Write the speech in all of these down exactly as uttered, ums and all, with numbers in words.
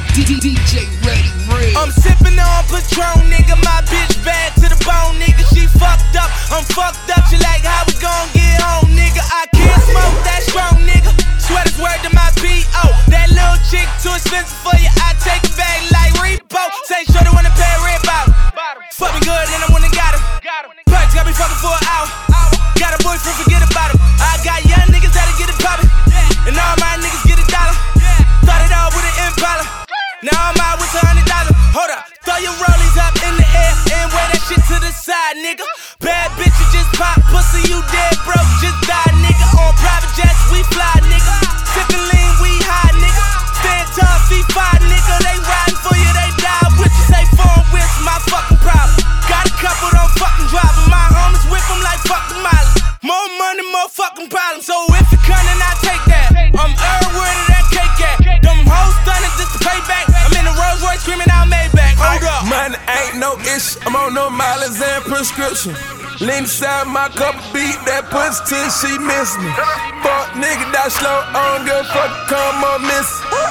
D J Ready Red. I'm sipping on Patron, nigga. My bitch bad to the bone, nigga. She fucked up, I'm fucked up. She like, how we gon' get home, nigga? I can't smoke that strong, nigga. Swear this word to my P O. That little chick too expensive for you. I take it back like repo. Say shorty wanna pay a red bottle. Fuck me good, then I wanna got her. Perks got me fucking for an hour. Got a boyfriend, forget about him. I got young niggas that'll get it poppin', and all my niggas get a dollar. Thought it all with an Impala. Now I'm out with a hundred dollars. Hold up, throw your rollies up in the air and wear that shit to the side, nigga. Bad bitches just pop pussy, you dead broke, just die, nigga. On private jets, we fly, nigga. Sippin' lean, we high, nigga. Stand tough, V five, nigga. They riding for you, they die with you. Say phone with my fucking problem. Got a couple, don't fucking drive 'em. My homies whip 'em like fucking mileage. More money, more fucking problems. So if you come, then I take that. I'm Earl, where did that cake at? Them hoes stunning just to pay back. I'm in the Rolls Royce screaming out Maybach. Hold up. Money ain't no issue. I'm on no mileage and prescription. Lean inside my cup, beat that pussy till she miss me. Fuck nigga, that slow on, girl, fuck come or miss.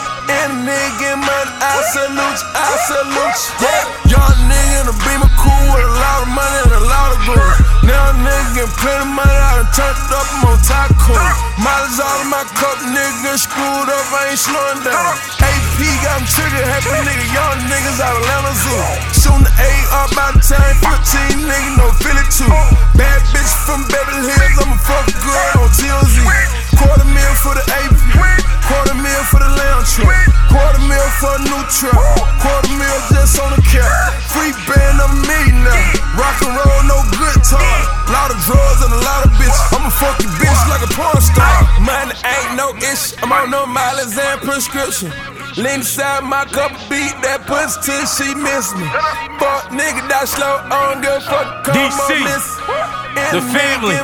And nigga money, I salute you, I salute you. Yeah, young nigga in a Beamer cool with a lot of money and a lot of gold. Now nigga getting plenty money, I done turned it up, I'm on tycoon. Mileage all in my cup, nigga screwed up, I ain't slowing down. A P got them trigger happy, nigga, young niggas out of Atlanta Zoo. Soon the A up by the time fifteen, nigga, no Philly too. Bad bitch from Beverly Hills, I'ma fuck good on T L Z. Quarter mil for the A P, quarter mil for the lamb truck, quarter mil for a new truck, quarter mil just on the cap. Free band of me now, rock and roll, no good time. Lot of drugs and a lot of bitches, I'ma fuck your bitch like a porn star. Money ain't no issue, I'm on no mileage and prescription. Lean inside my cup, beat that pussy till she miss me. Fuck nigga, that slow on, girl, fuck come D C, on, miss. the family,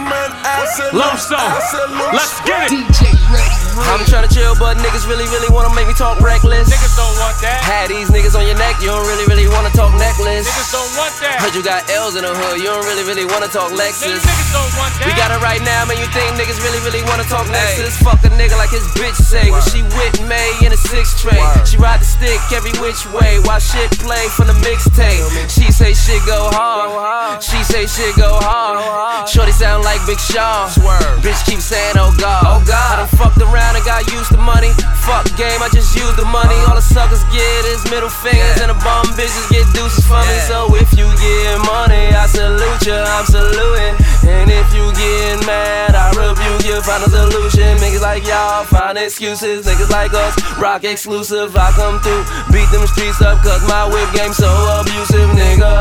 Loso, let's get it. D J Ready Red. I'm tryna chill, but niggas really, really wanna make me talk reckless. Niggas don't want that. Had these niggas on your neck, you don't really, really wanna talk necklace. Niggas don't want that. Heard you got L's in the hood, you don't really, really wanna talk Lexus. Niggas don't want that. We got it right now, man, you think niggas really, really wanna talk Lexus? Fuck a nigga like his bitch say, when she with May in a six tray. She ride the stick every which way, while shit play from the mixtape. She say shit go hard, she say shit go hard. Shorty sound like Big Sean, bitch keep saying oh god. Oh god, I done fucked around and got used to money. Fuck game, I just use the money. All the suckers get is middle fingers, and the bum bitches get deuces from me. So if you get money, I salute you, I'm saluting. And if you get mad, I rebuke you, find a solution. Niggas like y'all find excuses, niggas like us rock exclusive. I come through, beat them streets up, cause my whip game so abusive, nigga.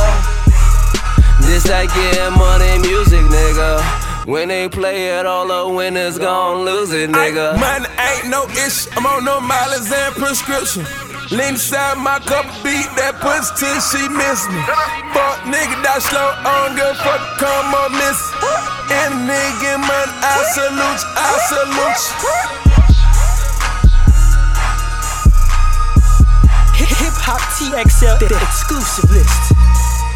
This that get money music, nigga. When they play it, all the winners gon' lose it, nigga. Money ain't no issue, I'm on no mileage and prescription. Lean inside my cup, beat that pussy till she miss me. Fuck nigga, that slow on, girl, fuck come or miss. And nigga money, I salute you, I salute you. Hip Hop T X L, the exclusive list.